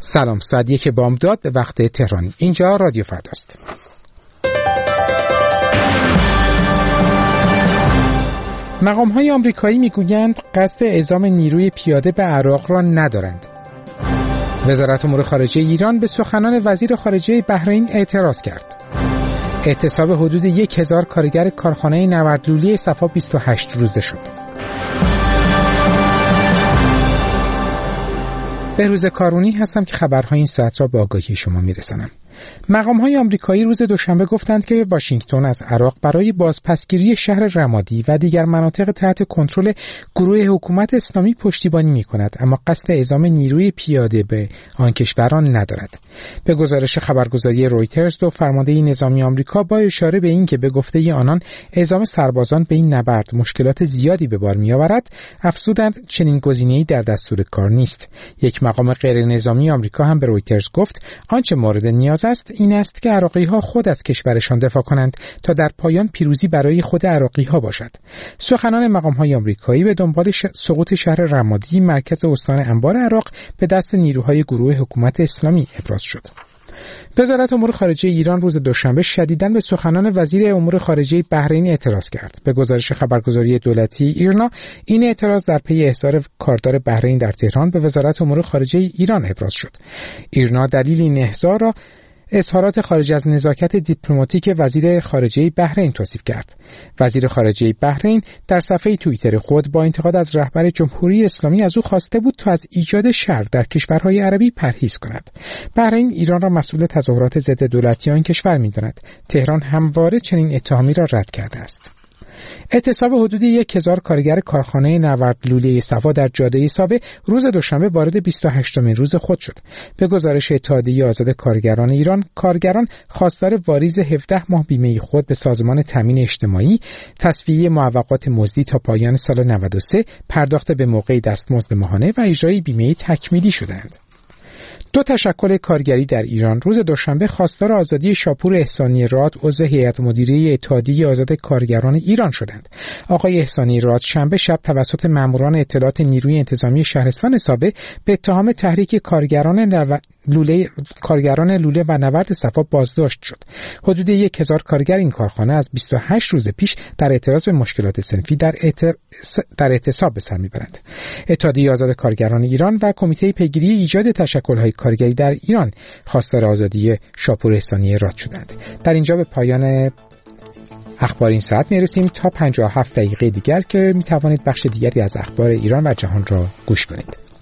سلام، ساعت 1 بامداد به وقت تهران. اینجا رادیو فرداست. مقام‌های آمریکایی میگویند قصد اعزام نیروی پیاده به عراق را ندارند. وزارت امور خارجه ایران به سخنان وزیر خارجه بحرین اعتراض کرد. اعتصاب حدود 1000 کارگر کارخانه نوردلولی صفا 28 روزه شد. بهروز کارونی هستم که خبرهای این ساعت را به آگاهی شما میرسانم. مقام‌های آمریکایی روز دوشنبه گفتند که واشنگتن از عراق برای بازپسگیری شهر رمادی و دیگر مناطق تحت کنترل گروه حکومت اسلامی پشتیبانی می‌کند، اما قصد اعزام نیروی پیاده به آن کشوران ندارد. به گزارش خبرگزاری رویترز، دو فرمانده نظامی آمریکا با اشاره به اینکه به گفته آنان اعزام سربازان به این نبرد مشکلات زیادی به بار می‌آورد، افزودند چنین گزینه‌ای در دستور کار نیست. یک مقام غیر نظامی آمریکا هم به رویترز گفت آنچه مورد نیاز است این است که عراقی‌ها خود از کشورشان دفاع کنند تا در پایان پیروزی برای خود عراقی‌ها باشد. سخنان مقام‌های آمریکایی به دنبال سقوط شهر رمادی، مرکز استان انبار عراق، به دست نیروهای گروه حکومت اسلامی ابراز شد. وزارت امور خارجه ایران روز دوشنبه شدیداً به سخنان وزیر امور خارجه بحرین اعتراض کرد. به گزارش خبرگزاری دولتی ایرنا، این اعتراض در پی احضار کاردار بحرین در تهران به وزارت امور خارجه ایران ابراز شد. ایرنا دلیل این احضار را اظهارات خارج از نزاکت دیپلماتیک وزیر خارجه بحرین توصیف کرد. وزیر خارجه بحرین در صفحه توییتر خود با انتقاد از رهبر جمهوری اسلامی از او خواسته بود تا از ایجاد شر در کشورهای عربی پرهیز کند. بحرین ایران را مسئول تظاهرات ضد دولتی آن کشور می‌داند. تهران همواره چنین اتهامی را رد کرده است. اعتصاب حدود 1000 کارگر کارخانه نوردلولی صفا در جاده ساوه روز دوشنبه وارد 28مین روز خود شد. به گزارش اتحادیه آزاد کارگران ایران، کارگران خواستار واریز 17 ماه بیمه خود به سازمان تامین اجتماعی، تصفیه معوقات مزدی تا پایان سال 93، پرداخت به موقع دستمزد ماهانه و اجرای بیمه تکمیلی شدند. دو تشکل کارگری در ایران روز دوشنبه خواستار آزادی شاپور احسانی راد، عضو هیئت مدیره اتحادیه آزاد کارگران ایران شدند. آقای احسانی راد شنبه شب توسط ماموران اطلاعات نیروی انتظامی شهرستان ساوه به اتهام تحریک کارگران لوله و نورد صفا بازداشت شد. حدود 1000 کارگر این کارخانه از 28 روز پیش در اعتراض به مشکلات صنفی در اعتصاب به سر میبرند. اتحادیه آزاد کارگران ایران و کمیته پیگیری ایجاد تشکل‌های کارگری در ایران خواستار آزادی شاپور احسانی راد شدند. در اینجا به پایان اخبار این ساعت میرسیم. تا 57 دقیقه دیگر که میتوانید بخش دیگری از اخبار ایران و جهان را گوش کنید.